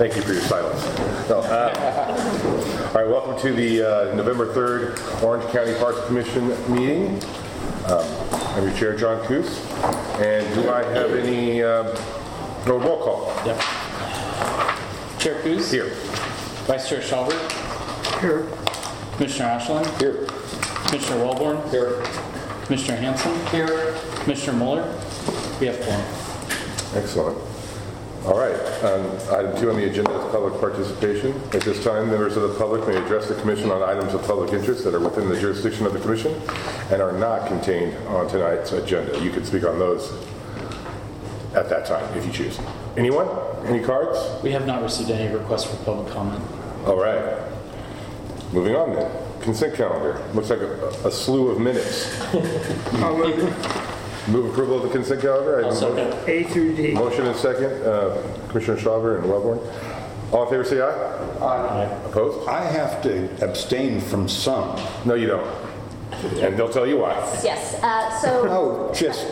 Thank you for your silence. No, all right, welcome to the November 3rd Orange County Parks Commission meeting. I'm your chair, John Coos. And do I have any roll call? Yep. Chair Coos? Here. Vice Chair Shelby? Here. Commissioner Ashland? Here. Commissioner Wellborn? Here. Commissioner Hanson? Here. Commissioner Mueller? We have four. Excellent. All right. Item 2 on the agenda is public participation. At this time, members of the public may address the Commission on items of public interest that are within the jurisdiction of the Commission and are not contained on tonight's agenda. You can speak on those at that time if you choose. Anyone? Any cards? We have not received any requests for public comment. All right. Moving on then. Consent calendar. Looks like a slew of minutes. Move approval of the consent calendar. Second. A through D. Motion and second. Commissioner Stauber and Wellborn. All in favor say aye. Aye. Opposed? I have to abstain from some. No, you don't. And they'll tell you why. Yes. So Oh, just,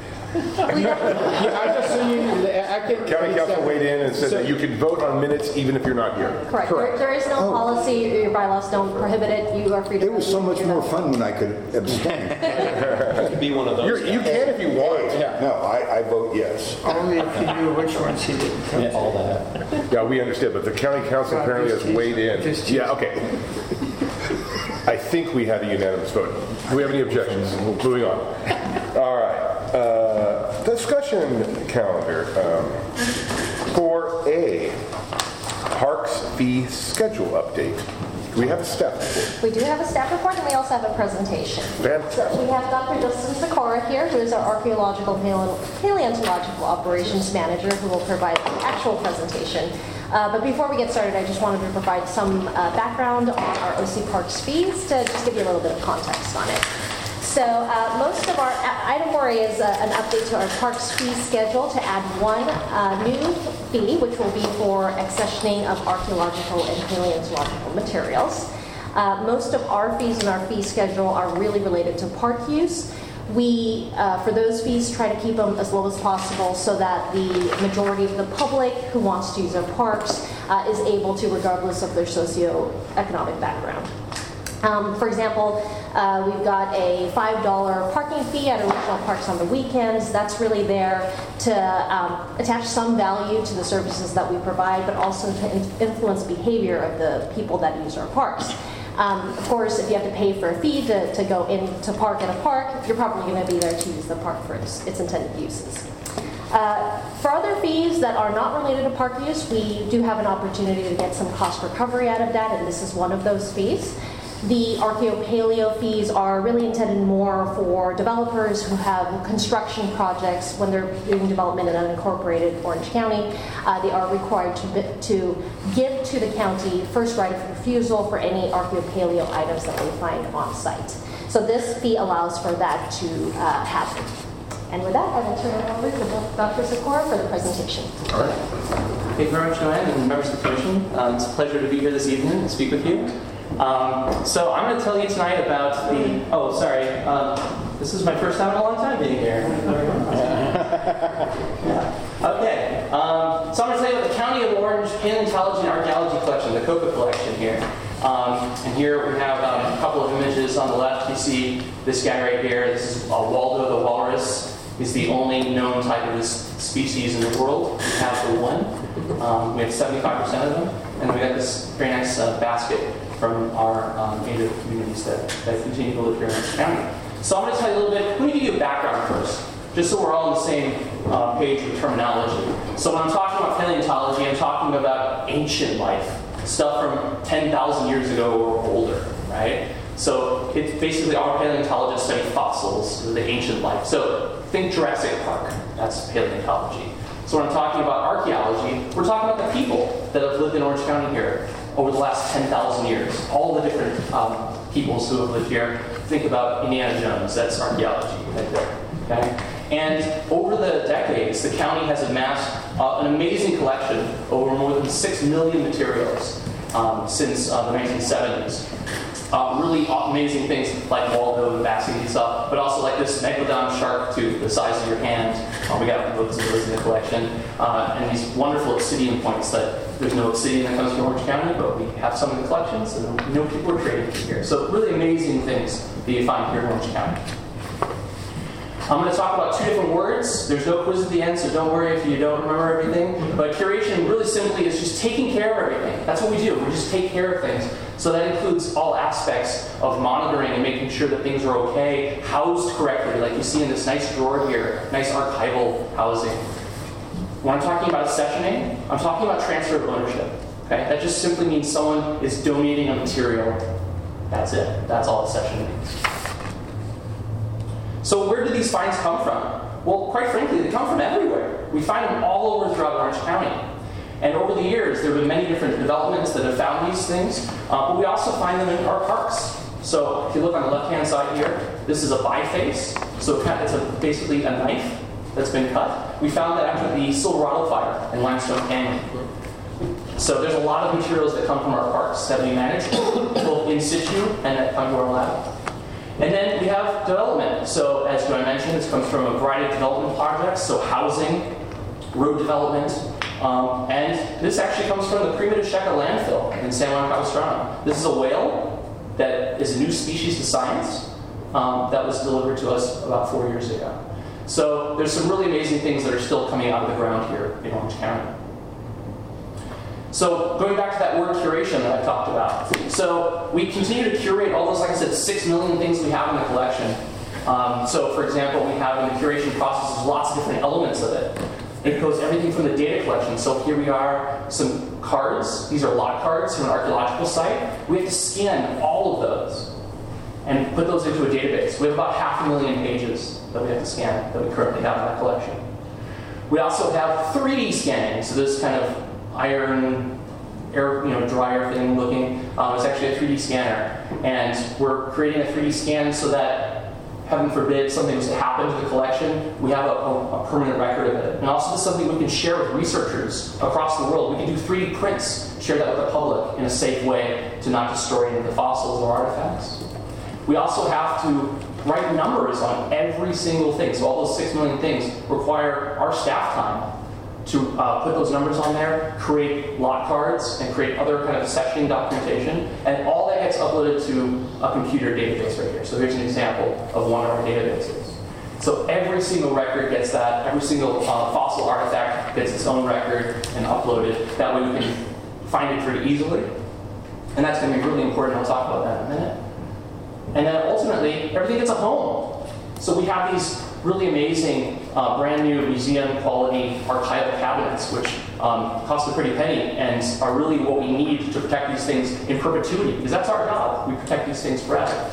County Council weighed in and said that you can vote on minutes even if you're not here. correct. There is no policy. Your bylaws don't prohibit it. You are free to. it was so much more fun when I could abstain. Be one of those. You can if you want. No, I vote yes. Only if you knew which ones he didn't come. All that. Yeah, we understand, but the County Council apparently has weighed in. Yeah, okay. I think we had a unanimous vote. Do we have any objections? Moving on. All right. Discussion calendar. 4A, Parks Fee Schedule Update. Do we have a staff report? We do have a staff report, and we also have a presentation. Fantastic. We have Dr. Justin Sikora here, who is our archaeological paleontological operations manager, who will provide the actual presentation. But before we get started, I just wanted to provide some background on our OC Parks fees to just give you a little bit of context on it. So most of our, item 4A is an update to our parks fee schedule to add one new fee, which will be for accessioning of archaeological and paleontological materials. Most of our fees in our fee schedule are really related to park use. We, for those fees, try to keep them as low as possible so that the majority of the public who wants to use our parks is able to, regardless of their socioeconomic background. For example, we've got a $5 parking fee at Original Parks on the weekends. That's really there to attach some value to the services that we provide, but also to influence behavior of the people that use our parks. Of course, if you have to pay for a fee to go in to park at a park, you're probably going to be there to use the park for its intended uses. For other fees that are not related to park use, we do have an opportunity to get some cost recovery out of that, and this is one of those fees. The archaeo-paleo fees are really intended more for developers who have construction projects when they're doing development in unincorporated Orange County. They are required to give to the county first right of refusal for any archaeo-paleo items that they find on site. So this fee allows for that to happen. And with that, I will turn it over to Dr. Sikora for the presentation. All right. Thank you very much, Joanne, and members of the Commission. It's a pleasure to be here this evening and speak with you. So I'm going to tell you tonight about the, this is my first time in a long time being here. Okay, so I'm going to tell you about the County of Orange Paleontology and Archaeology Collection, the COPA collection here. And here we have a couple of images on the left. You see this guy right here. This is Waldo the walrus. He's the only known type of this species in the world. We have the one. We have 75% of them. And we got this very nice basket from our native communities that continue to live here in Orange County. So I'm going to tell you a little bit. Let me give you a background first, just so we're all on the same page with terminology. So when I'm talking about paleontology, I'm talking about ancient life, stuff from 10,000 years ago or older, right? So it's basically our paleontologists study fossils, the ancient life. So think Jurassic Park, that's paleontology. So when I'm talking about archaeology, we're talking about the people that have lived in Orange County here over the last 10,000 years. All the different peoples who have lived here. Think about Indiana Jones, that's archaeology right there. Okay? And over the decades, the county has amassed an amazing collection of over more than 6 million materials since the 1970s. really amazing things like Waldo and Basking and stuff, but also like this Megalodon shark tooth the size of your hand. We got those in the collection. And these wonderful obsidian points that there's no obsidian that comes from Orange County, but we have some in the collections, and we know people are trading here. So really amazing things that you find here in Orange County. I'm going to talk about 2 different words. There's no quiz at the end, so don't worry if you don't remember everything. But curation really simply is just taking care of everything. That's what we do. We just take care of things. So that includes all aspects of monitoring and making sure that things are okay, housed correctly, like you see in this nice drawer here, nice archival housing. When I'm talking about accessioning, I'm talking about transfer of ownership. Okay? That just simply means someone is donating a material. That's it. That's all accessioning means. So where do these finds come from? Well, quite frankly, they come from everywhere. We find them all over throughout Orange County. And over the years, there have been many different developments that have found these things, but we also find them in our parks. So if you look on the left-hand side here, this is a biface. So it's basically a knife that's been cut. We found that after the Silverado fire in Limestone Canyon. So there's a lot of materials that come from our parks that we manage, both in situ and that come to our lab. And then we have development. So as Joy mentioned, this comes from a variety of development projects, so housing, road development, and this actually comes from the Prima de Checa landfill in San Juan Capistrano. This is a whale that is a new species to science that was delivered to us about 4 years ago. So there's some really amazing things that are still coming out of the ground here in Orange County. So going back to that word curation that I talked about. So we continue to curate all those, like I said, 6 million things we have in the collection. So for example, we have in the curation process, there's lots of different elements of it. It goes everything from the data collection. So here we are, some cards. These are lot cards from an archaeological site. We have to scan all of those and put those into a database. We have about 500,000 pages that we have to scan that we currently have in our collection. We also have 3D scanning. So this kind of iron, air, dryer thing looking. It's actually a 3D scanner. And we're creating a 3D scan so that, heaven forbid, something was to happen to the collection, we have a permanent record of it. And also this is something we can share with researchers across the world. We can do 3D prints, share that with the public in a safe way to not destroy any of the fossils or artifacts. We also have to write numbers on every single thing. So all those 6 million things require our staff time to put those numbers on there, create lot cards, and create other kind of sessioning documentation. And all that gets uploaded to a computer database right here. So here's an example of one of our databases. So every single record gets that. Every single fossil artifact gets its own record and uploaded. That way we can find it pretty easily. And that's going to be really important. I'll talk about that in a minute. And then ultimately, everything gets a home. So we have these really amazing, brand new museum quality archival cabinets, which cost a pretty penny and are really what we need to protect these things in perpetuity, because that's our job. We protect these things forever.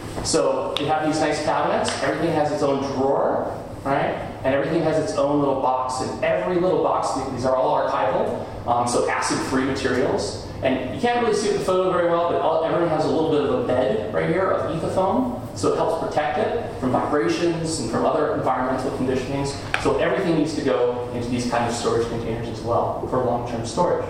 So we have these nice cabinets. Everything has its own drawer, right? And everything has its own little box. And every little box, these are all archival, so acid-free materials. And you can't really see the photo very well, but everyone has a little bit of a bed right here of ethofoam. So it helps protect it from vibrations and from other environmental conditionings. So everything needs to go into these kind of storage containers as well for long-term storage.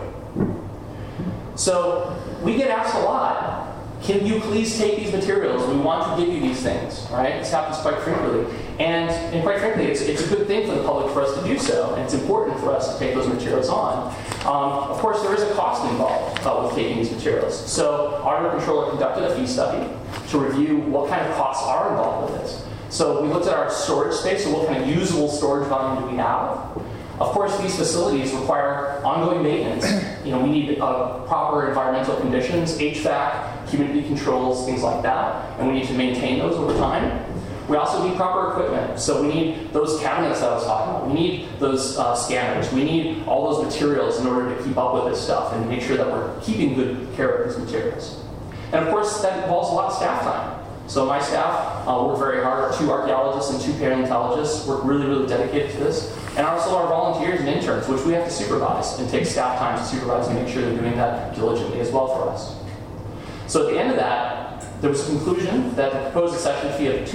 So we get asked a lot, can you please take these materials? We want to give you these things, right? This happens quite frequently. And quite frankly, it's a good thing for the public for us to do so, and it's important for us to take those materials on. Of course, there is a cost involved with taking these materials. So our controller conducted a fee study to review what kind of costs are involved with this. So we looked at our storage space, so what kind of usable storage volume do we have? Of course, these facilities require ongoing maintenance. We need proper environmental conditions, HVAC, humidity controls, things like that, and we need to maintain those over time. We also need proper equipment. So we need those cabinets that I was talking about. We need those scanners. We need all those materials in order to keep up with this stuff and make sure that we're keeping good care of these materials. And of course, that involves a lot of staff time. So my staff work very hard. 2 archaeologists and 2 paleontologists work really, really dedicated to this. And also our volunteers and interns, which we have to supervise and take staff time to supervise and make sure they're doing that diligently as well for us. So at the end of that, there was a conclusion that the proposed accession fee of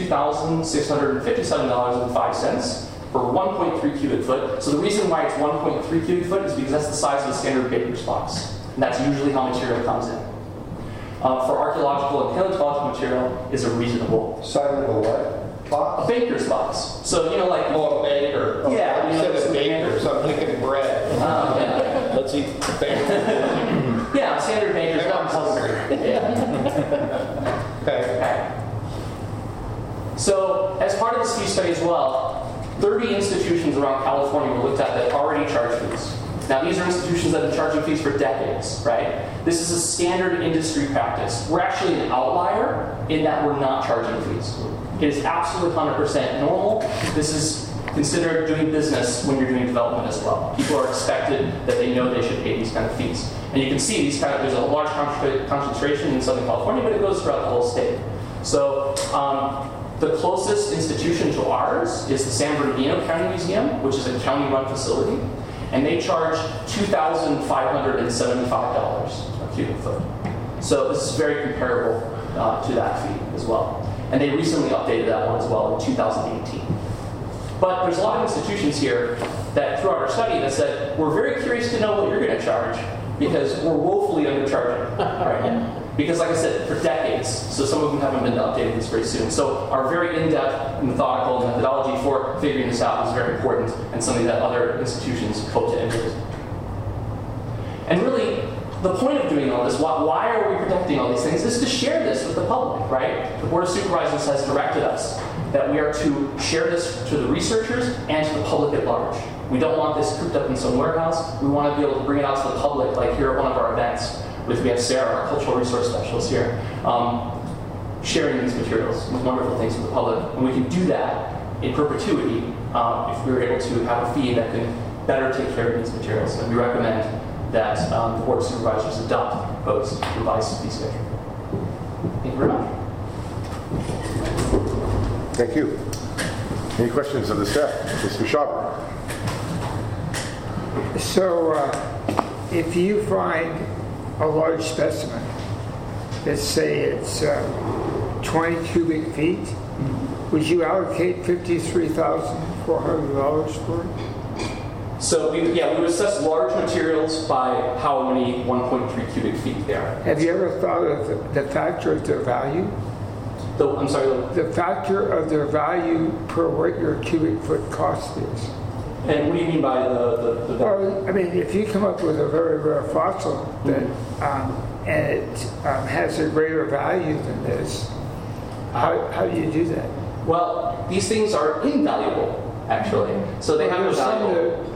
$2,657.05 for 1.3 cubic foot. So the reason why it's 1.3 cubic foot is because that's the size of a standard baker's box. And that's usually how material comes in. for archaeological and paleontological material is a reasonable. Sign of a what? A Box? baker's box. So, you know, like, Oh, a baker. Oh, Yeah, You you know, said a some baker, so I'm thinking bread. yeah. Let's eat. Yeah, standard baker's I'm box. hungry. Yeah. Okay. Okay. So, as part of this fee study as well, 30 institutions around California were looked at that already charge fees. Now, these are institutions that have been charging fees for decades, right? This is a standard industry practice. We're actually an outlier in that we're not charging fees. It is absolutely 100% normal. This is considered doing business when you're doing development as well. People are expected that they know they should pay these kind of fees. And you can see these there's a large concentration in Southern California, but it goes throughout the whole state. So the closest institution to ours is the San Bernardino County Museum, which is a county-run facility. And they charge $2,575 a cubic foot. So this is very comparable to that fee as well. And they recently updated that one as well in 2018. But there's a lot of institutions here that throughout our study that said, we're very curious to know what you're going to charge because we're woefully undercharging right now. Because like I said, for decades, so some of them haven't been updated this very soon. So our very in-depth methodical methodology for figuring this out is very important and something that other institutions hope to emulate. And really, the point of doing all this, why are we protecting all these things, is to share this with the public, right? The Board of Supervisors has directed us that we are to share this to the researchers and to the public at large. We don't want this cooped up in some warehouse. We want to be able to bring it out to the public, like here at one of our events. We have Sarah, our cultural resource specialist here, sharing these materials with wonderful things with the public. And we can do that in perpetuity if we're able to have a fee that can better take care of these materials. And we recommend that the Board of Supervisors adopt the proposed revised fee schedule. Thank you very much. Thank you. Any questions of the staff? Mr. Schauber. So if you find a large specimen, let's say it's 20 cubic feet, would you allocate $53,400 for it? So we would assess large materials by how many 1.3 cubic feet they are. Have you ever thought of the factor of their value? I'm sorry. The factor of their value per what your cubic foot cost is. And what do you mean by the Well, I mean, if you come up with a very rare fossil that and it has a greater value than this, how do you do that? Well, these things are invaluable, actually. So they have a There's some value. that-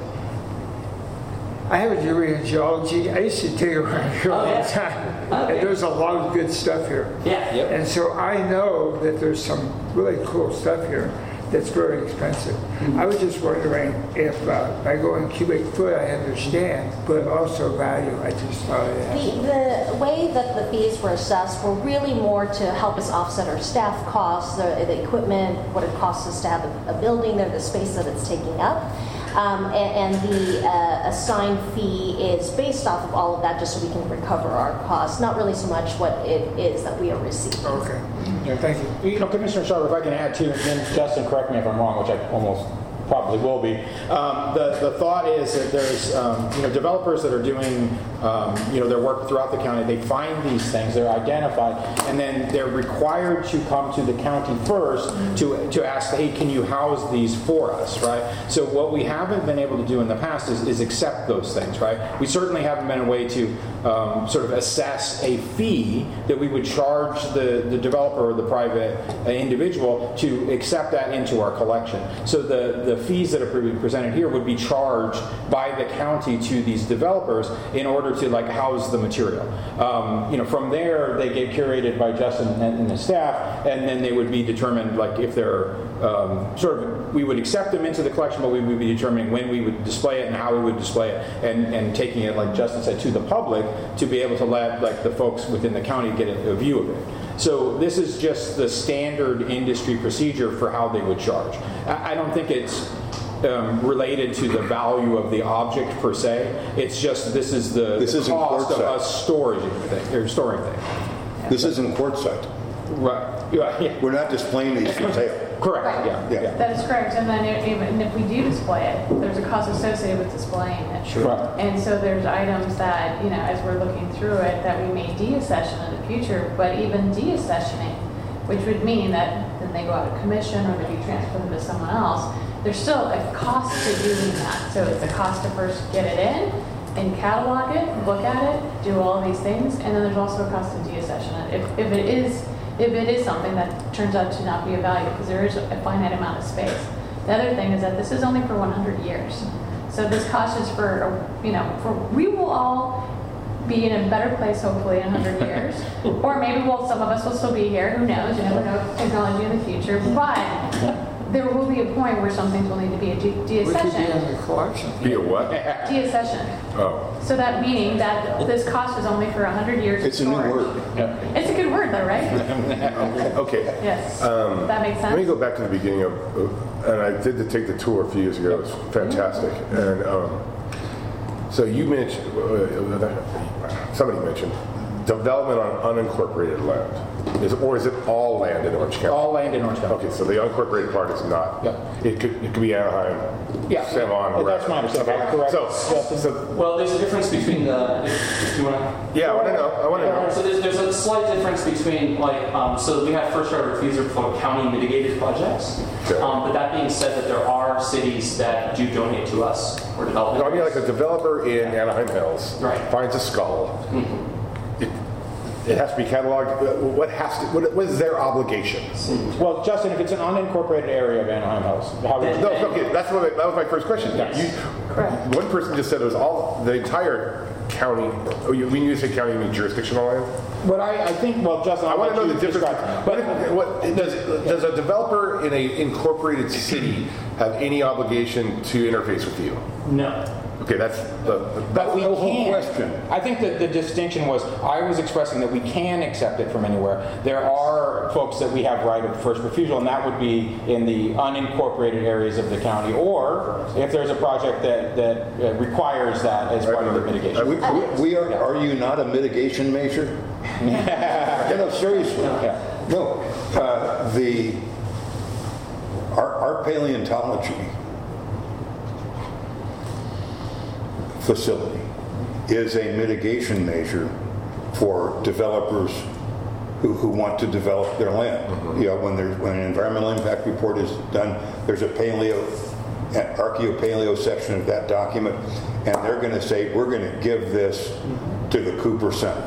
I have a degree in geology. I used to dig around here all yeah. the time. Okay. And there's a lot of good stuff here. Yeah. Yep. And so I know that there's some really cool stuff here that's very expensive. I was just wondering if by going cubic foot I understand, but also value, I just thought I'd ask. The way that the fees were assessed were really more to help us offset our staff costs, the equipment, what it costs us to have a building there, the space that it's taking up. And the assigned fee is based off of all of that just so we can recover our costs, not really so much what it is that we are receiving. Okay. Yeah, thank you. You know, Commissioner Schauber, if I can add too, and then Justin, correct me if I'm wrong, which I almost probably will be. The thought is that there's developers that are doing their work throughout the county. They find these things, they're identified, and then they're required to come to the county first to ask, hey, can you house these for us, right? So what we haven't been able to do in the past is accept those things, right? We certainly haven't been a way to sort of assess a fee that we would charge the developer or the private individual to accept that into our collection. So the fees that are presented here would be charged by the county to these developers in order to house the material. From there they get curated by Justin and the staff, and then they would be determined if they're we would accept them into the collection, but we would be determining when we would display it and how we would display it, and taking it, like Justin said, to the public to be able to let the folks within the county get a view of it. So this is just the standard industry procedure for how they would charge. I don't think it's related to the value of the object per se. It's just this is the cost of us storing things. This isn't quartzite. Right. Yeah. We're not displaying these for sale. Correct, yeah. That is correct. And then even if we do display it, there's a cost associated with displaying it. Sure. Right. And so there's items that, as we're looking through it, that we may deaccession in the future, but even deaccessioning, which would mean that then they go out of commission or they be transferred to someone else, there's still a cost to doing that. So it's a cost to first get it in and catalog it, look at it, do all of these things, and then there's also a cost to deaccession it. If it is something that turns out to not be of value, because there is a finite amount of space. The other thing is that this is only for 100 years. So this cost is we will all be in a better place hopefully in 100 years. Or maybe some of us will still be here, who knows, you never know technology in the future. But there will be a point where some things will need to be a We could be deaccession. in the collection. Be a what? Deaccession. Oh. So that meaning that this cost is only for 100 years. It's a new storage. word. It's a good word though, right? Okay. Yes. That makes Let me sense. go back to the beginning and I did take the tour a few years ago. It was fantastic. And so you mentioned, somebody mentioned, development on unincorporated land. Or is it all land in Orange County? All land in Orange County. Okay, so the unincorporated part is not. Yep. It could be Anaheim, Yeah. San Juan, That's wherever. my understanding. Correct. So Well, there's a difference between if you want to. yeah, I want to know. So there's a slight difference between so we have first right of refusal for county mitigated projects. Okay. But that being said, that there are cities that do donate to us for development. No, I mean like a developer in Anaheim Hills Right. finds a skull. It has to be cataloged. What is their obligation? Well, Justin, if it's an unincorporated area of Anaheim Hills, how would you? No, okay, that was my first question. Yes. Correct. One person just said it was all the entire county. When you say county, you mean jurisdictional land? But I think, well, Justin, I want to know the difference. But What does a developer in an incorporated city have any obligation to interface with you? No. Okay, that's But we the whole can. question. I think that the distinction was, I was expressing that we can accept it from anywhere. There are folks that we have right of first refusal, and that would be in the unincorporated areas of the county, or if there's a project that requires that as part of the mitigation. Are you not a mitigation measure? No, seriously. Yeah. No. Our paleontology facility is a mitigation measure for developers who want to develop their land. When an environmental impact report is done, there's an archaeopaleo section of that document, and they're going to say, we're going to give this to the Cooper Center.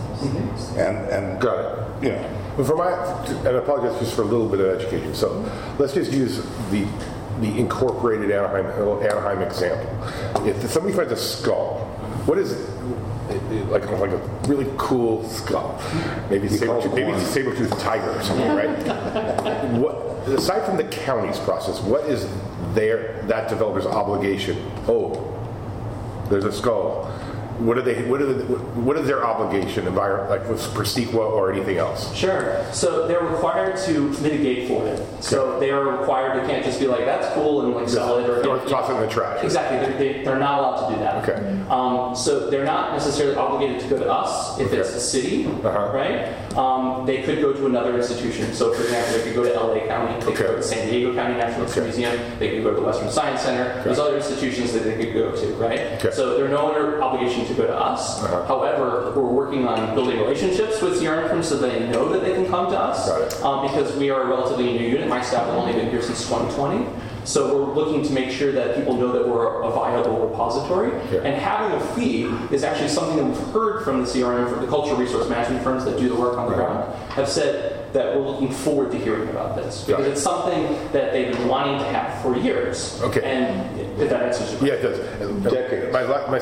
And got it. But for and I apologize just for a little bit of education. So let's just use the incorporated Anaheim example. If somebody finds a skull, what is it? Like a really cool skull, maybe saber-toothed tiger or something, right? What, aside from the county's process, what is that developer's obligation? Oh, there's a skull. What is their obligation, like with Persequa or anything else? Sure. So they're required to mitigate for it. So they are required. They can't just be like, that's cool, and sell it or toss it in the trash. Exactly. They're not allowed to do that. Okay. So they're not necessarily obligated to go to us if it's a city, right? They could go to another institution. So for example, they could go to LA County. They could go to San Diego County Natural History Museum. They could go to the Western Science Center. There's other institutions that they could go to, right? So they're no under obligation to go to us. However, we're working on building relationships with CRM firms so they know that they can come to us. Because we are a relatively new unit. My staff have only been here since 2020. So we're looking to make sure that people know that we're a viable repository. And having a fee is actually something that we've heard from the CRM, the cultural resource management firms that do the work on the ground, have said that we're looking forward to hearing about this. Because it's something that they've been wanting to have for years. And if that answers your question. Yeah, it does. Decades.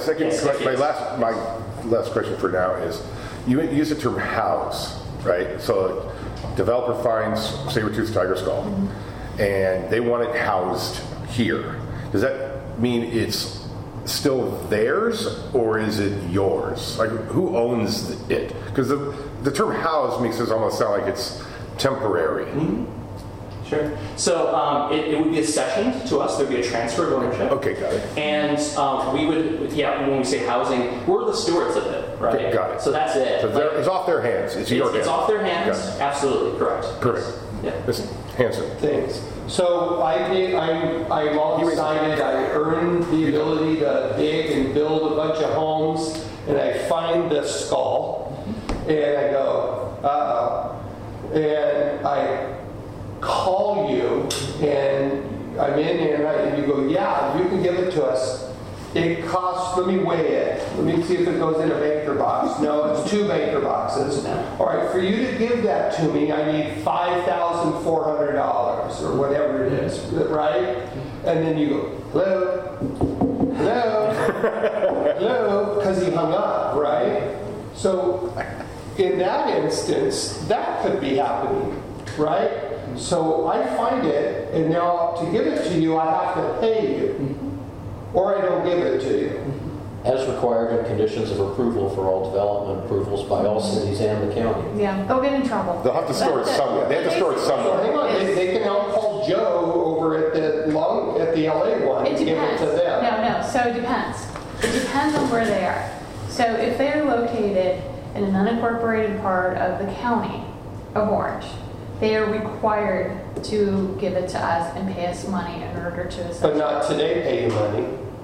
My last question for now is, you use the term house, right? So developer finds saber-toothed tiger skull, and they want it housed here. Does that mean it's still theirs, or is it yours? Like, who owns it? Because the term house makes it almost sound like it's temporary. Sure. So it would be accessioned to us. There would be a transfer of ownership. Okay, got it. And we would, when we say housing, we're the stewards of it, right? Got it. So that's it. So it's off their hands. It's your hands. It's off their hands. Got it. Absolutely correct. Perfect. Ms. Hanson. Thanks. So I'm all excited. I earned the ability to dig and build a bunch of homes, and I find this skull, and I go, uh-oh. And I call you, and I'm in there, and you go, yeah, you can give it to us. It costs, let me weigh it. Let me see if it goes in a banker box. No, it's 2 banker boxes. All right, for you to give that to me, I need $5,400 or whatever it is, right? And then you go, hello, hello, hello, because he hung up, right? So in that instance, that could be happening, right? So I find it, and now to give it to you, I have to pay you. Or I don't give it to you. As required in conditions of approval for all development approvals by all cities and the county. Yeah, they'll get in trouble. They'll have to store it somewhere. They have to store it So somewhere. hang on, they can now call Joe over at the LA one It and give it depends. to them. No, so it depends. It depends on where they are. So if they are located in an unincorporated part of the county of Orange, they are required to give it to us and pay us money in order to assess. But not today pay you money.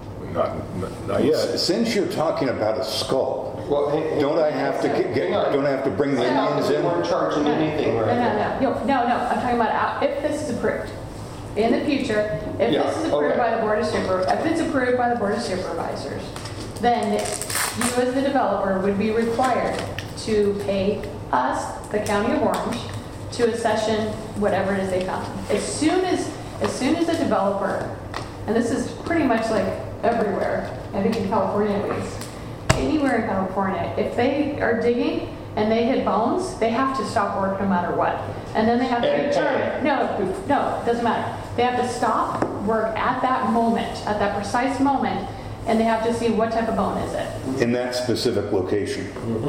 Not yet. Since you're talking about a skull, Well, don't I have to don't I have to bring the Indians We in? weren't charging anything right now. No, I'm talking about if this is approved. In the future, if Yeah, this is approved okay. by the Board of Supervisors, if it's approved by the Board of Supervisors, then you as the developer would be required to pay us, the County of Orange, to accession whatever it is they found. As soon as a developer, and this is pretty much like everywhere, I think in California at least, anywhere in California, if they are digging and they hit bones, they have to stop work no matter what. And then they have to And determine, no, it doesn't matter. They have to stop work at that moment, at that precise moment, and they have to see what type of bone is it. In that specific location.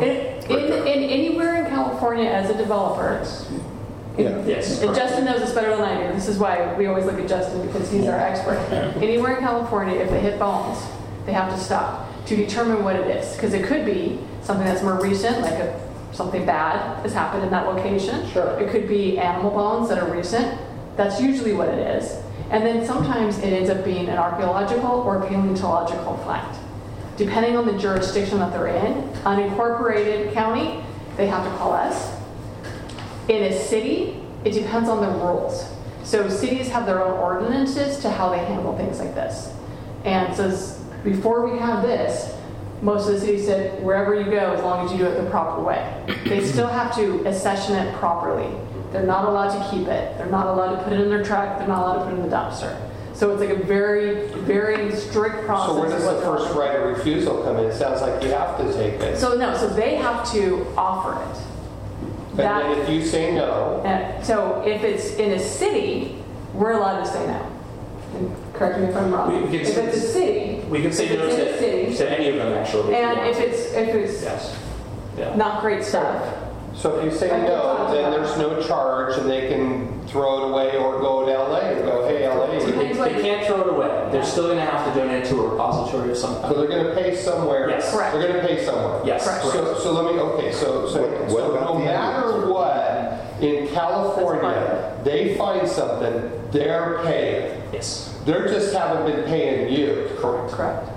In anywhere in California as a developer, Yes. and Justin knows this better than I do. This is why we always look at Justin, because he's our expert. Anywhere in California, if they hit bones, they have to stop to determine what it is. Because it could be something that's more recent, like something bad has happened in that location. Sure. It could be animal bones that are recent. That's usually what it is. And then sometimes it ends up being an archaeological or paleontological fact. Depending on the jurisdiction that they're in, unincorporated county, they have to call us. In a city, it depends on the rules. So cities have their own ordinances to how they handle things like this. And so before we have this, most of the cities said, wherever you go, as long as you do it the proper way. They still have to accession it properly. They're not allowed to keep it. They're not allowed to put it in their truck. They're not allowed to put it in the dumpster. So it's like a very, very strict process. So where does of the what first they're- right of refusal come in? It sounds like you have to take it. So they have to offer it. And then if you say no, So if it's in a city, we're allowed to say no. And correct me if I'm wrong. We can If say- it's a city, We can say if no it's in a city, to any of them, actually. and if it's Yes. Yeah. not great stuff, so if you say no, then there's no charge and they can throw it away or go to LA and go, hey, LA. They can't throw it away. They're still going to have to donate it to a repository of some So kind. they're going to pay somewhere. Yes. Correct. They're going to pay somewhere. Yes, Correct. correct. So let me, okay, so What about no the matter Indians? what, in California, they find something, they're paying. Yes. They just haven't been paying you. Correct. correct.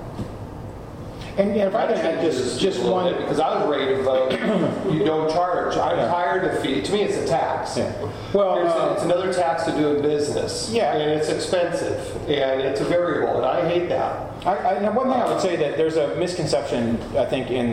And if I can add just one, Because I was ready to vote, you don't charge. I'm tired of fee. To me, it's a tax. Yeah. Well, It's another tax to doing business. Yeah. And it's expensive, and it's a variable, and I hate that. one thing I would say that there's a misconception, I think, in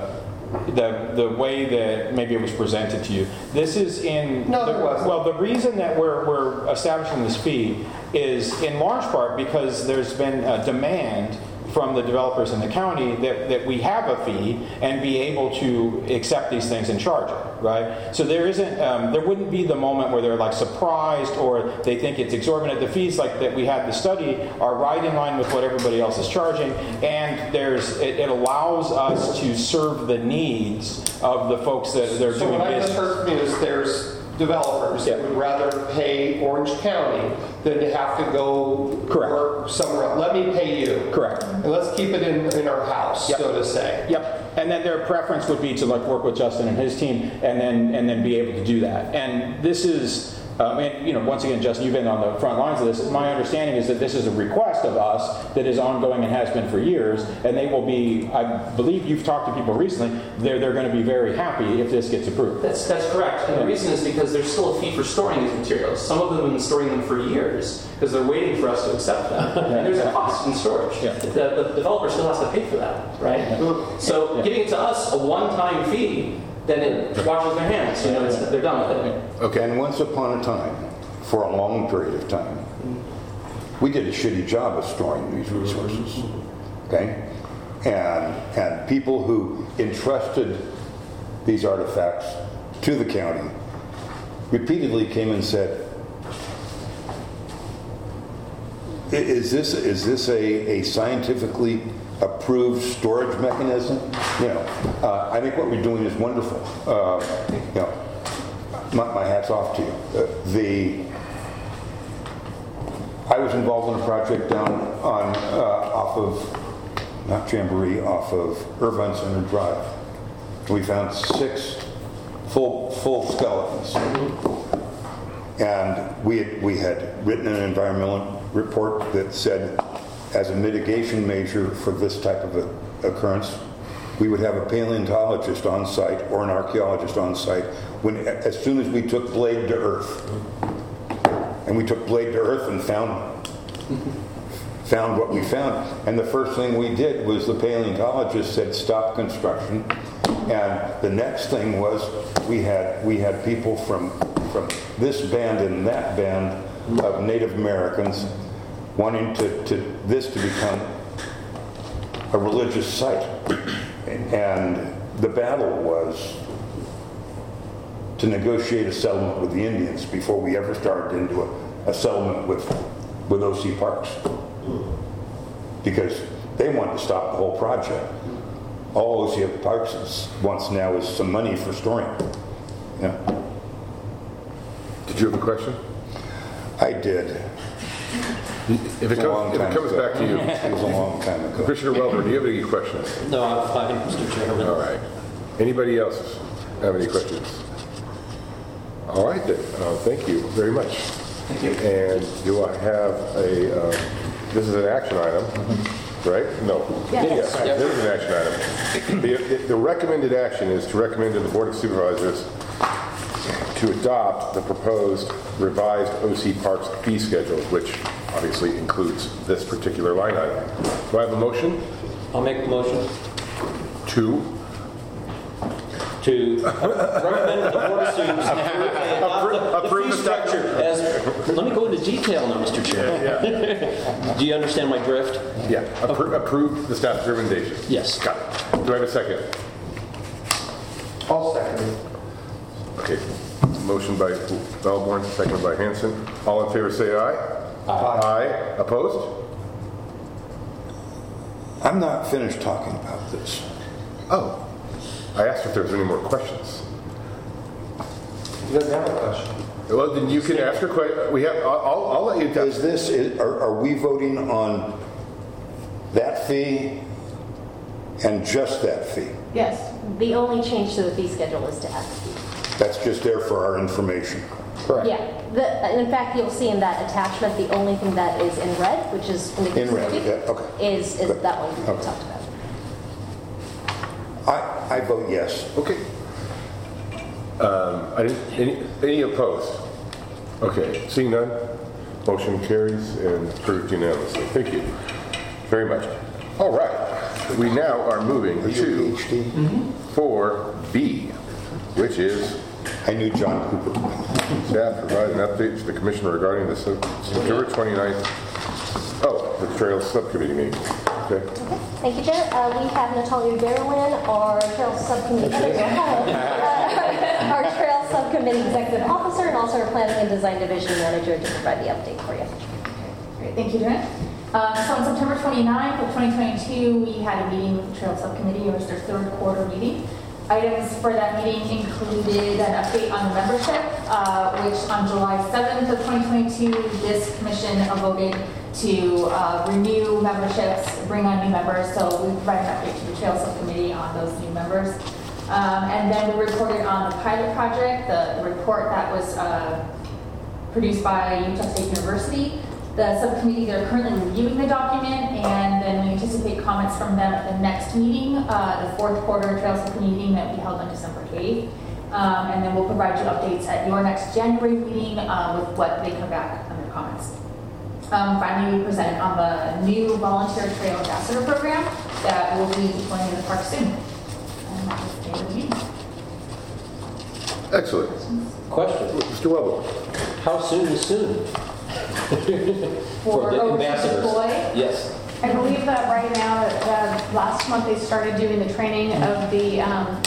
the way that maybe it was presented to you. This is in... No, there wasn't. Well, the reason that we're establishing this fee is in large part because there's been a demand from the developers in the county that we have a fee and be able to accept these things and charge it, right? So there isn't, there wouldn't be the moment where they're like surprised or they think it's exorbitant. The fees like that we had the study are right in line with what everybody else is charging, and it allows us to serve the needs of the folks that they're So doing what I just business. heard from you is there's developers that would rather pay Orange County than to have to go Correct. work somewhere else. Let me pay you. Correct. And let's keep it in our house, Yep. so to say. Yep, and then their preference would be to like work with Justin and his team, and then be able to do that. And this is And once again, Justin, you've been on the front lines of this. My understanding is that this is a request of us that is ongoing and has been for years, and they will be, I believe you've talked to people recently, they're going to be very happy if this gets approved. That's correct. And the reason is because there's still a fee for storing these materials. Some of them have been storing them for years because they're waiting for us to accept them. And there's a cost in storage. Yeah. The developer still has to pay for that, right? Yeah. So giving it to us a one-time fee, then it washes their hands. They're done with it. Okay. And once upon a time, for a long period of time, we did a shitty job of storing these resources. Okay? And people who entrusted these artifacts to the county repeatedly came and said, is this a scientifically approved storage mechanism? I think what we're doing is wonderful. My hat's off to you. I was involved in a project down on off of, not Jamboree, off of Irvine Center Drive. We found 6 full skeletons, and we had written an environmental report that said, as a mitigation measure for this type of occurrence, we would have a paleontologist on site or an archaeologist on site as soon as we took Blade to Earth. And we took Blade to Earth and found what we found. And the first thing we did was the paleontologist said, stop construction. And the next thing was we had people from this band and that band of Native Americans wanting this to become a religious site. And the battle was to negotiate a settlement with the Indians before we ever started into a settlement with O.C. Parks. Because they wanted to stop the whole project. All O.C. Parks wants now is some money for storing. Yeah. Did you have a question? I did. If it comes back to you. It was a long time ago. Commissioner Welborn, do you have any questions? No, I'm fine, Mr. Chairman. All right. Anybody else have any questions? All right then. Thank you very much. Thank you. And do I have this is an action item, right? No. Yes. This is an action item. The recommended action is to recommend to the Board of Supervisors to adopt the proposed revised O.C. Parks fee schedule, which obviously includes this particular line item. Do I have a motion? I'll make the motion to recommend to the Board of Supervisors adopt the fee structure as, let me go into detail now, Mr. Chair. Yeah. Do you understand my drift? Yeah. Approve the staff's recommendation. Yes. Got it. Do I have a second? I'll second it. Okay. Motion by Welborn, seconded by Hanson. All in favor say aye. Aye. Opposed? I'm not finished talking about this. Oh. I asked if there was any more questions. He doesn't have a question. Well, then you can ask your question. I'll let you. Are we voting on that fee and just that fee? Yes. The only change to the fee schedule is to add the fee. That's just there for our information. Correct. Yeah. In fact, you'll see in that attachment, the only thing that is in red, which is In red, yeah, okay. is that one we talked about. I vote yes. Okay. Any opposed? Okay. Seeing none, motion carries and approved unanimously. Thank you very much. All right. We now are moving to 4B, which is I knew John Cooper. staff provide an update to the commission regarding the September 29th, the Trail Subcommittee meeting. Okay. Thank you, Chair. We have Natalia Berlin, our Trail Subcommittee, our Trail Subcommittee Executive Officer, and also our Planning and Design Division Manager to provide the update for you. Great, thank you, Joanne. So on September 29th of 2022, we had a meeting with the Trail Subcommittee. It was their third quarter meeting. Items for that meeting included an update on the membership, which on July 7th of 2022, this commission voted to renew memberships, bring on new members. So we provided an update to the Trail Subcommittee on those new members. And then we reported on the pilot project, the report that was produced by Utah State University. The subcommittee, they're currently reviewing the document, and then we anticipate comments from them at the next meeting, the fourth quarter trail subcommittee meeting that will be held on December 8th. And then we'll provide you updates at your next January meeting with what they come back on their comments. Finally, we presented on the new volunteer trail ambassador program that will be deploying in the park soon. And that was the end of the meeting. Excellent. Question. Mr. Webber. How soon is soon? For the overseas ambassadors. deploy? Yes. I believe that right now, last month they started doing the training of the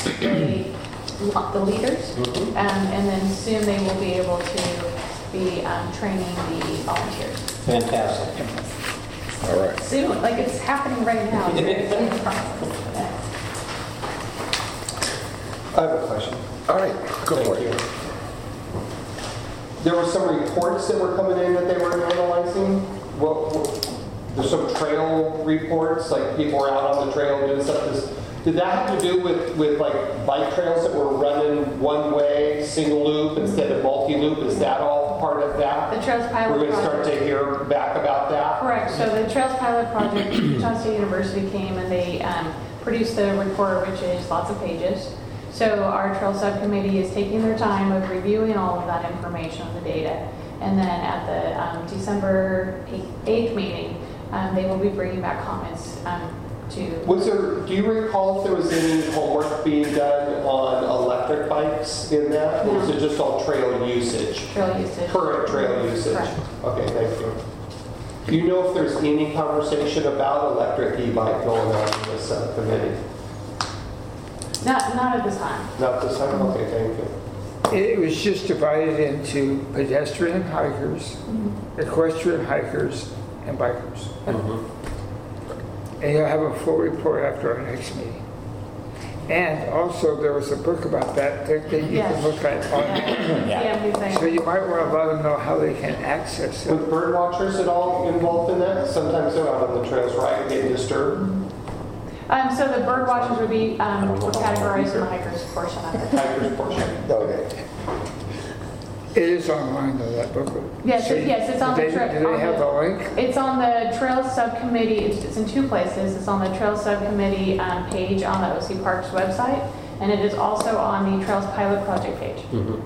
leaders, and then soon they will be able to be training the volunteers. Fantastic. All right. Soon, like it's happening right now. It's in the process. I have a question. All right, go for it. There were some reports that were coming in that they were analyzing. There's some trail reports, like people were out on the trail doing stuff. Did that have to do with like bike trails that were running one way, single loop instead of multi-loop? Is that all part of that? The Trails Pilot We're going to start Project. to hear back about that? Correct. So the Trails Pilot Project, Utah State University came and they produced the report, which is lots of pages. So our trail subcommittee is taking their time of reviewing all of that information, the data, and then at the December 8th meeting, they will be bringing back comments to. Do you recall if there was any homework being done on electric bikes in that? Or was it just all trail usage? Trail usage. Current trail usage? Correct. Okay, thank you. Do you know if there's any conversation about electric e-bike going on in this subcommittee? Not at this time. Not this time? Okay, thank you. It was just divided into pedestrian hikers, equestrian hikers, and bikers. And you'll have a full report after our next meeting. And also, there was a book about that you can look at online. So you might want to let them know how they can access it. With bird watchers at all involved in that? Sometimes they're out on the trails, right, getting disturbed? So the bird watchers would be categorized in the hikers portion of it. Hikers portion. Okay. It is online though, that booklet. Yes, So yes, it's on the do they have the link? It's on the Trails Subcommittee. It's in two places. It's on the Trails Subcommittee page on the OC Parks website, and it is also on the Trails Pilot Project page.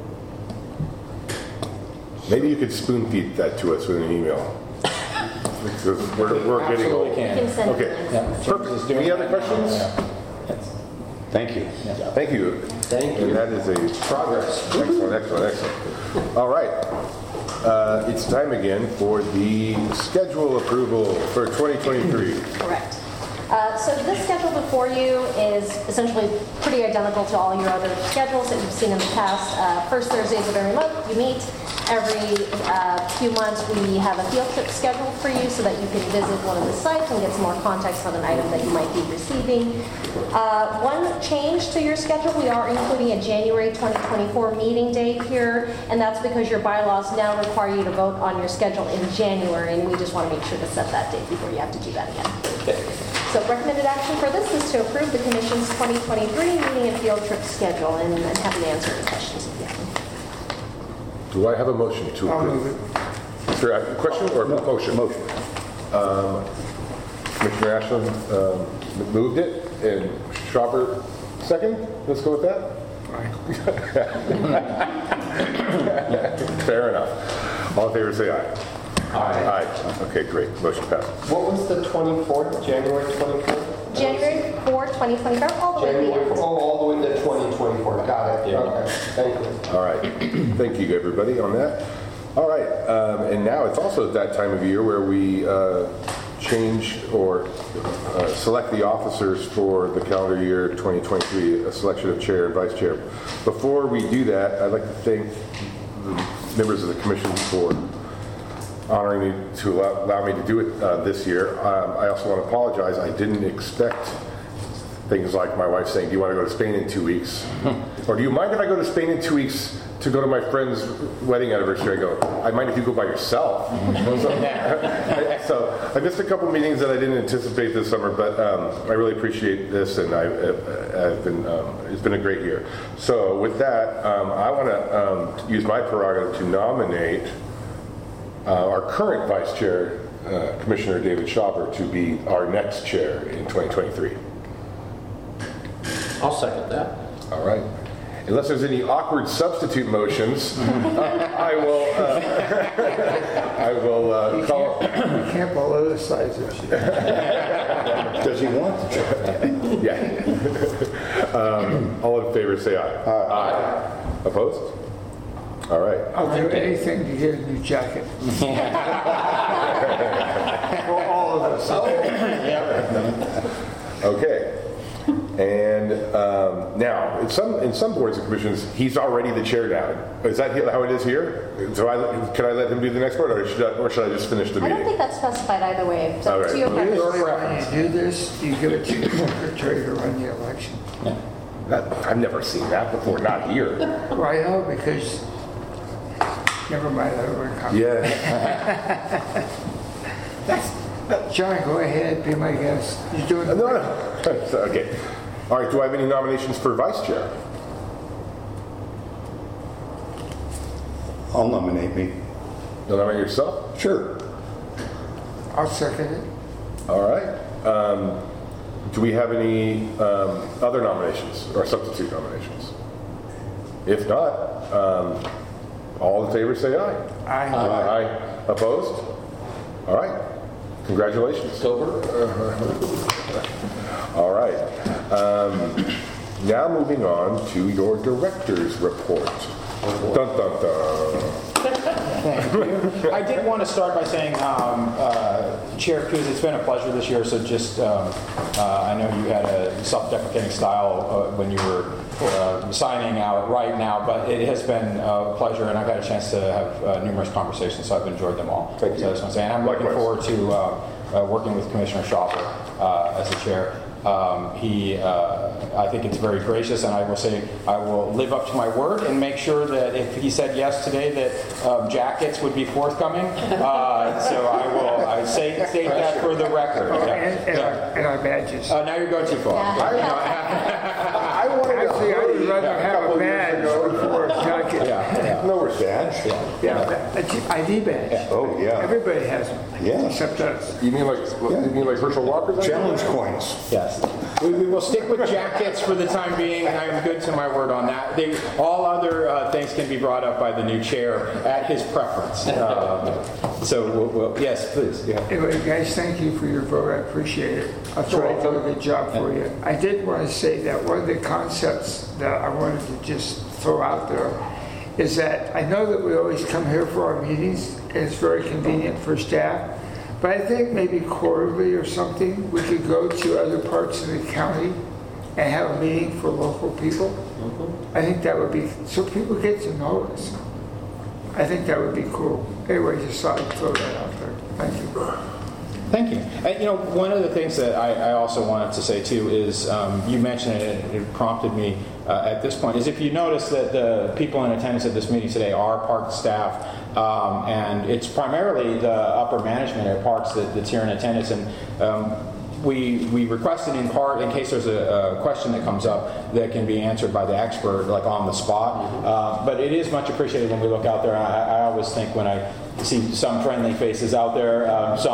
Maybe you could spoon feed that to us with an email. Because we're getting Absolutely old. can. You can send Okay. it in. Yeah. Perfect. Any other questions? Thank you. Thank you. Thank you. And that is a progress. Excellent. All right. It's time again for the schedule approval for 2023. Correct. So this schedule before you is essentially pretty identical to all your other schedules that you've seen in the past. First Thursdays of every month, you meet. Every few months, we have a field trip scheduled for you so that you can visit one of the sites and get some more context on an item that you might be receiving. One change to your schedule, we are including a January 2024 meeting date here, and that's because your bylaws now require you to vote on your schedule in January, and we just want to make sure to set that date before you have to do that again. So recommended action for this is to approve the Commission's 2023 meeting and field trip schedule, and I'm happy to answer any questions if you have them. Do I have a motion to I'll approve? move it. Is there a question or motion? Motion. Commissioner Ashland moved it, and Schauber second? Let's go with that? Fair enough. All in favor say aye. Aye. Okay, great. Motion passed. What was the 24th, January 24th? January 4, 2024, all the way to the January, end. all the way to 2024. Got it. Okay, thank you. All right. Thank you, everybody, on that. All right. And now it's also that time of year where we change or select the officers for the calendar year 2023, a selection of chair and vice chair. Before we do that, I'd like to thank the members of the commission for honoring me to allow me to do it this year. I also want to apologize. I didn't expect things like my wife saying, do you want to go to Spain in 2 weeks? Or do you mind if I go to Spain in 2 weeks to go to my friend's wedding anniversary? I go, I mind if you go by yourself. So I missed a couple meetings that I didn't anticipate this summer, but I really appreciate this, and it's been a great year. So with that, I want to use my prerogative to nominate our current vice chair, Commissioner David Schauber, to be our next chair in 2023. I'll second that. All right. Unless there's any awkward substitute motions, I will call. You can't politicize it. Does he want the job? Yeah. All in favor, say aye. Aye. Opposed? All right. I'll do anything to get a new jacket. For all of us. Okay. And now, in some boards and commissions, he's already the chair now. Is that how it is here? So can I let him do the next part, or should I just finish the I meeting? don't think that's specified either way. So All right. to your preference. Usually when you do this, you give it to the secretary to run the election. I've never seen that before, not here. Well, I know because, never mind, I don't want to comment. Yeah. John, go ahead, be my guest. You're doing No. Okay. All right, do I have any nominations for vice chair? I'll nominate me. You'll nominate yourself? Sure. I'll second it. All right. Do we have any other nominations or substitute nominations? If not, all in favor say aye. Aye. Aye. Opposed? All right. Congratulations. All right. Now moving on to your director's report. Dun, dun, dun. I did want to start by saying, Chair Coos, it's been a pleasure this year. So just, I know you had a self-deprecating style when you were signing out right now, but it has been a pleasure, and I've had a chance to have numerous conversations, so I've enjoyed them all. Thank you. So I just want to say, and I'm looking forward to working with Commissioner Schauber as the chair. I think it's very gracious, and I will say I will live up to my word and make sure that if he said yes today, that jackets would be forthcoming. So I state that for the record. And our badges. Now you're going too far. I wanted to Actually, I would rather have a badge before a jacket. No, we're badge. Yeah, an ID badge. Oh, yeah. Everybody has them. Yeah. Except us. You mean like Herschel Walker's? Challenge coins. Yes. We will stick with jackets for the time being. I'm good to my word on that. All other things can be brought up by the new chair at his preference. Yes, please. Yeah. Anyway, guys, thank you for your vote. I appreciate it. I'll try to do a good job for you. I did want to say that one of the concepts that I wanted to just throw out there is that I know that we always come here for our meetings, and it's very convenient for staff, but I think maybe quarterly or something, we could go to other parts of the county and have a meeting for local people. I think that would be, so people get to know us. I think that would be cool. Anyway, just thought I'd throw that out there. Thank you. Thank you. And, one of the things that I also wanted to say too is you mentioned it, and it prompted me at this point, is if you notice that the people in attendance at this meeting today are park staff, and it's primarily the upper management at parks that's here in attendance, and we requested in part, in case there's a question that comes up that can be answered by the expert, like on the spot. But it is much appreciated when we look out there. I always think when I see some friendly faces out there,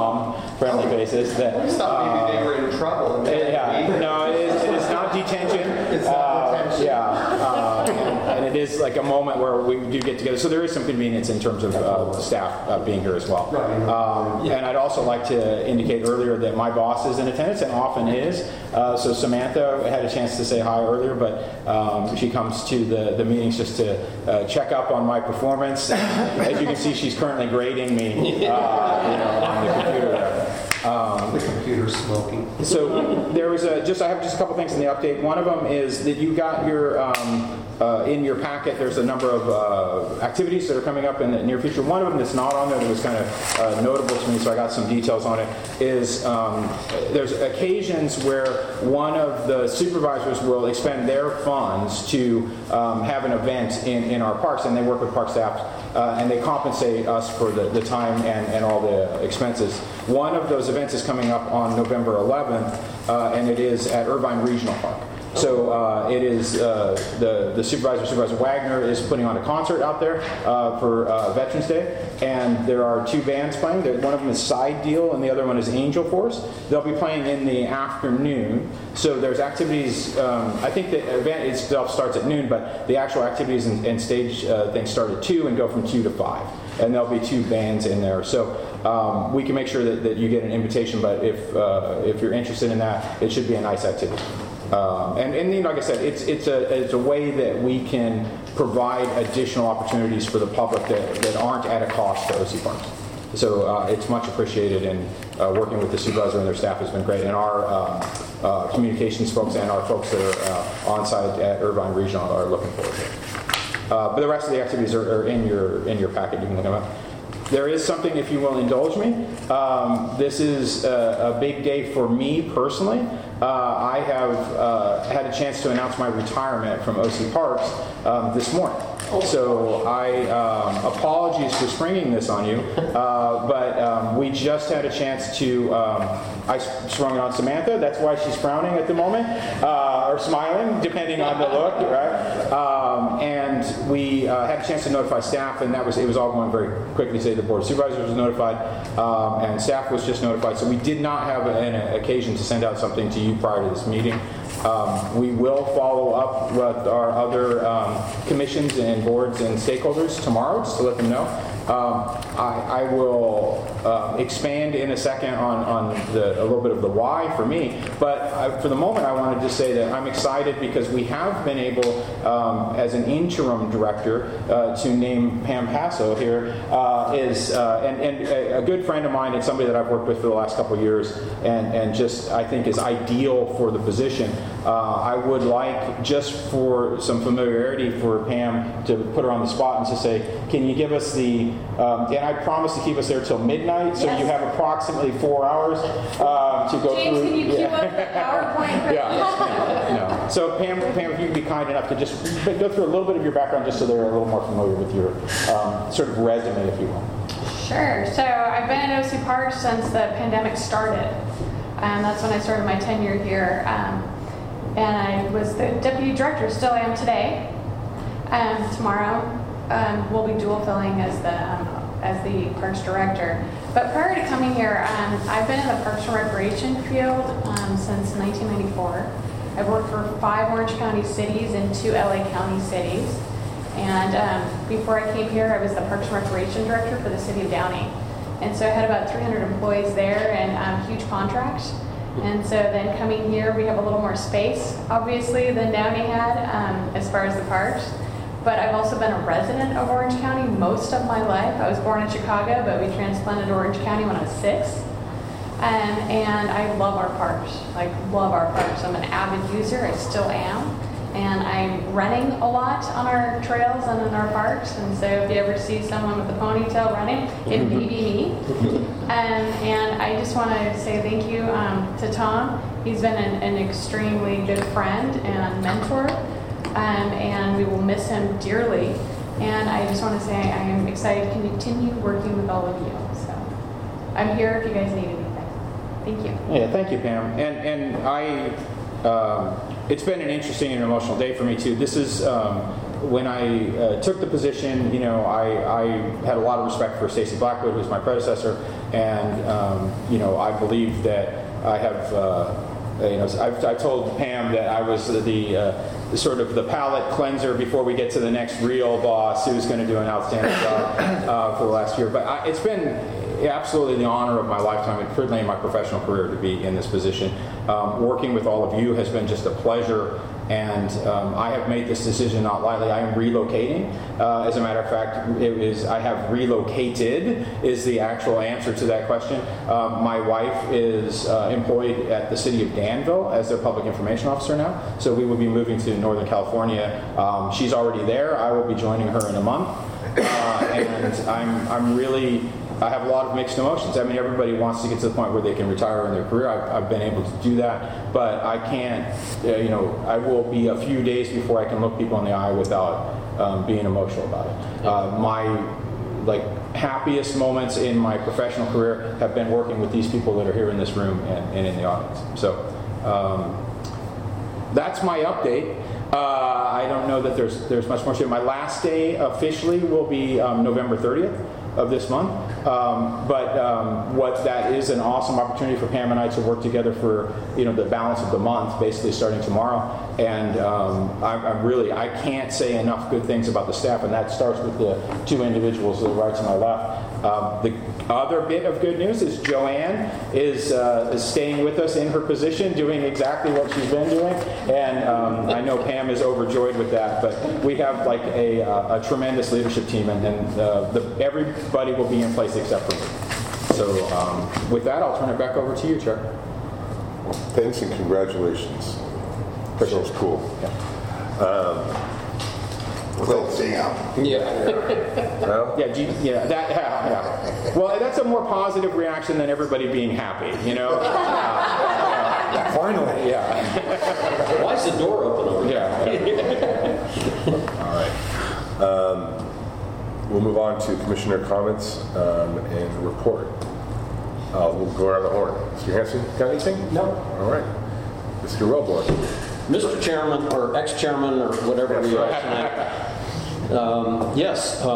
faces that. I thought maybe they were in trouble. No, it's not detention. It's not detention. And it is like a moment where we do get together. So there is some convenience in terms of staff being here as well. And I'd also like to indicate earlier that my boss is in attendance and often is. So Samantha had a chance to say hi earlier, but she comes to the meetings just to check up on my performance. As you can see, she's currently grading me on the computer there. The computer's smoking. So there was I have just a couple things in the update. One of them is that you got your in your packet. There's a number of activities that are coming up in the near future. One of them that's not on there that was kind of notable to me, so I got some details on it. Is there's occasions where one of the supervisors will expend their funds to have an event in our parks, and they work with park staff and they compensate us for the time and all the expenses. One of those events is coming up on November 11th, and it is at Irvine Regional Park. So it is the Supervisor Wagner is putting on a concert out there for Veterans Day, and there are 2 bands playing. One of them is Side Deal, and the other one is Angel Force. They'll be playing in the afternoon. So there's activities. I think the event itself starts at noon, but the actual activities and stage things start at 2 and go from 2 to 5. And there'll be 2 bands in there. So we can make sure that you get an invitation, but if you're interested in that, it should be a nice activity. And like I said, it's a way that we can provide additional opportunities for the public that aren't at a cost to OC Parks. So it's much appreciated, and working with the supervisor and their staff has been great. And our communications folks and our folks that are on site at Irvine Regional are looking forward to it. But the rest of the activities are in your packet. You can look them up. There is something, if you will indulge me. This is a big day for me personally. I have had a chance to announce my retirement from OC Parks this morning. So apologies for springing this on you, but we just had a chance to, I sprung it on Samantha, that's why she's frowning at the moment, or smiling, depending on the look, right? And we had a chance to notify staff, and it was all going very quickly. Today the Board of Supervisors was notified, and staff was just notified, so we did not have an occasion to send out something to you prior to this meeting. We will follow up with our other commissions and boards and stakeholders tomorrow, just to let them know. I will expand in a second on a little bit of the why for me, but for the moment I wanted to say that I'm excited because we have been able, as an interim director, to name Pam Passo here, and a good friend of mine and somebody that I've worked with for the last couple of years, and just I think is ideal for the position. I would like, just for some familiarity for Pam, to put her on the spot and to say, can you give us the, and I promise to keep us there till midnight, so you have approximately 4 hours to go James, through. can you cue up the PowerPoint? No. So Pam, if you can be kind enough to just go through a little bit of your background, just so they're a little more familiar with your sort of resume, if you will. Sure. So I've been at OC Parks since the pandemic started. That's when I started my tenure here. And I was the deputy director, still am today. Tomorrow we'll be dual filling as the parks director. But prior to coming here, I've been in the Parks and Recreation field since 1994. I've worked for 5 Orange County cities and 2 LA County cities. And before I came here, I was the Parks and Recreation director for the city of Downey. And so I had about 300 employees there and huge contracts. And so then coming here, we have a little more space, obviously, than Downey had as far as the parks. But I've also been a resident of Orange County most of my life. I was born in Chicago, but we transplanted to Orange County when I was 6. And I love our parks, love our parks. I'm an avid user, I still am. And I'm running a lot on our trails and in our parks. And so if you ever see someone with a ponytail running, it may be me. And I just want to say thank you to Tom. He's been an extremely good friend and mentor. And we will miss him dearly. And I just want to say I am excited to continue working with all of you. So I'm here if you guys need anything. Thank you. Yeah, thank you, Pam. And I, it's been an interesting and emotional day for me too. This is when I took the position. You know, I had a lot of respect for Stacey Blackwood, who was my predecessor, and you know, I believe that I have. You know, I told Pam that I was the sort of the palate cleanser before we get to the next real boss who's going to do an outstanding job for the last year. But it's been absolutely the honor of my lifetime, and certainly in my professional career, to be in this position. Working with all of you has been just a pleasure, and I have made this decision not lightly. I am relocating. As a matter of fact, I have relocated is the actual answer to that question. My wife is employed at the city of Danville as their public information officer now, so we will be moving to Northern California. She's already there. I will be joining her in a month, and I'm really. I have a lot of mixed emotions. I mean, everybody wants to get to the point where they can retire in their career. I've been able to do that, but I can't, you know, I will be a few days before I can look people in the eye without being emotional about it. My happiest moments in my professional career have been working with these people that are here in this room and in the audience. So That's my update. I don't know that there's much more to it. My last day officially will be November 30th of this month. What that is an awesome opportunity for Pam and I to work together for the balance of the month, basically starting tomorrow. And I can't say enough good things about the staff, and that starts with the two individuals right to my left. The other bit of good news is Joanne is staying with us in her position, doing exactly what she's been doing, and I know Pam is overjoyed with that. But we have like a tremendous leadership team, and everybody will be in place except for me. So with that, I'll turn it back over to you, Chuck. Thanks and congratulations. That was cool. Yeah. Well, damn. Yeah. Well, Yeah. Well, that's a more positive reaction than everybody being happy, Finally. Yeah. Why is the door open over here? Yeah. all right. We'll move on to commissioner comments and report. We'll go around the horn. Mr. Hanson, got anything? No. All right. Mr. Wellborn. Mr. Chairman, or ex-chairman, or whatever we are tonight. Yes,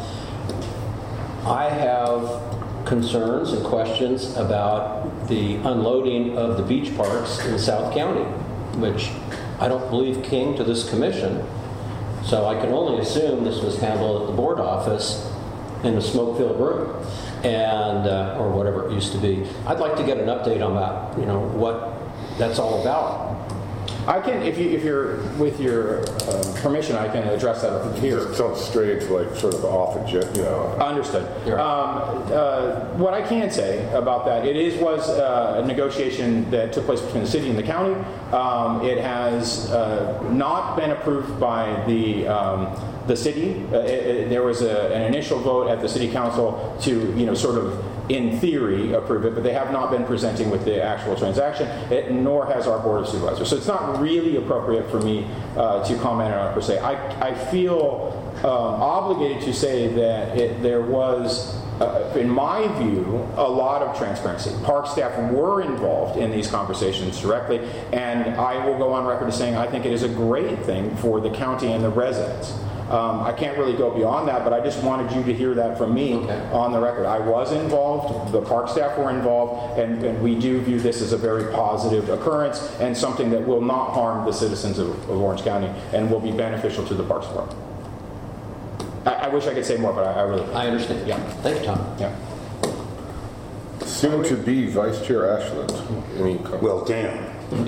I have concerns and questions about the unloading of the beach parks in South County, which I don't believe came to this commission. So I can only assume this was handled at the board office in the smoke-filled room, and or whatever it used to be. I'd like to get an update on that. What that's all about. I can, if you're with your permission, I can address that here. Just sounds strange, like sort of off agenda, Understood. Right. What I can say about that, was a negotiation that took place between the city and the county. It has not been approved by the city. There was an initial vote at the city council to, sort of in theory approve it, but they have not been presenting with the actual transaction, nor has our board of supervisors. So it's not really appropriate for me to comment on it per se. I feel obligated to say that there was, in my view, a lot of transparency. Park staff were involved in these conversations directly, and I will go on record as saying I think it is a great thing for the county and the residents. I can't really go beyond that, but I just wanted you to hear that from me on the record. I was involved, the park staff were involved, and we do view this as a very positive occurrence and something that will not harm the citizens of Orange County and will be beneficial to the Parks Department. I wish I could say more, but I really... I understand. Yeah. Thank you, Tom. Yeah. Soon to be Vice Chair Ashland. Any comments? Well, damn.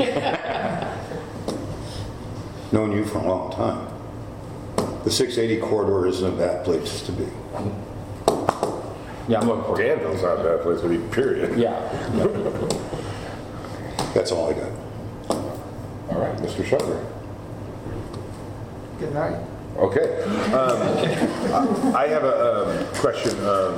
Known you for a long time. The 680 corridor isn't a bad place to be. Yeah, I'm looking forward to it. Danville's not a bad place to be, period. Yeah. That's all I got. All right, Mr. Schundler. Good night. Okay. I have a question.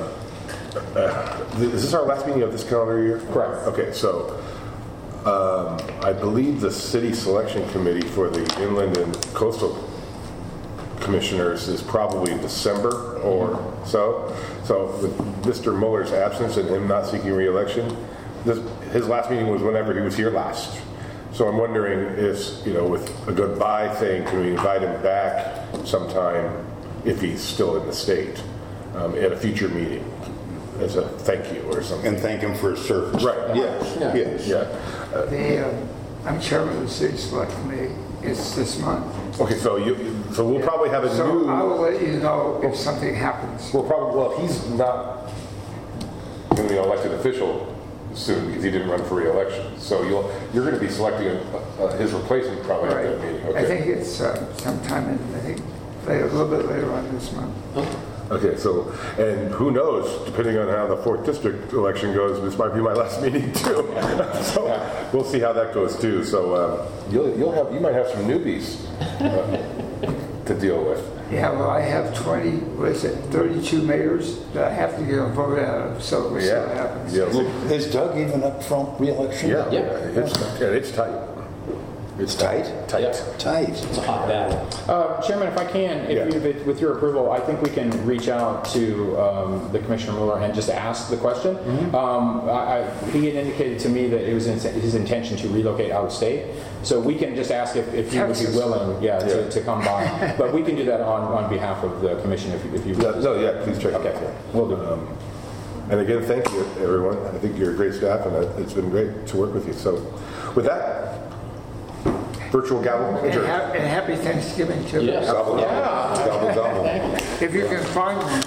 Is this our last meeting of this calendar year? Correct. Okay, so I believe the city selection committee for the inland and coastal commissioners is probably December or so. So with Mr. Muller's absence and him not seeking re-election, his last meeting was whenever he was here last. So I'm wondering if, with a goodbye thing, can we invite him back sometime if he's still in the state at a future meeting as a thank you or something? And thank him for his service. Right, yes, yes. Yeah. I'm chairman of the city select committee. It's this month. Okay, so we'll probably have a So new... I will let you know if something happens. Well, he's not going to be an elected official soon because he didn't run for re-election. So you're going to be selecting his replacement probably Right. at that meeting. Okay. I think it's sometime in, a little bit later on this month. Okay, so, and who knows, depending on how the 4th District election goes, this might be my last meeting too. So we'll see how that goes too. So you might have some newbies to deal with. Yeah, well, I have 32 mayors that I have to get a vote out of, so we'll see what happens. Yeah. Is Doug even up for re-election? Yeah. It's tight. It's Tight? Tight. Tight. It's a hot battle. Chairman, if I can, with your approval, I think we can reach out to the Commissioner Mueller and just ask the question. He had indicated to me that it was his intention to relocate out of state. So we can just ask if he would be Texas. willing, to come by. But we can do that on behalf of the commission if you No, yeah, please check. Okay, we'll do. And again, thank you, everyone. I think you're a great staff, and it's been great to work with you. So with that, virtual gavel. And happy Thanksgiving to Yes. Gobble, gobble. Gobble, gobble. If you can find one.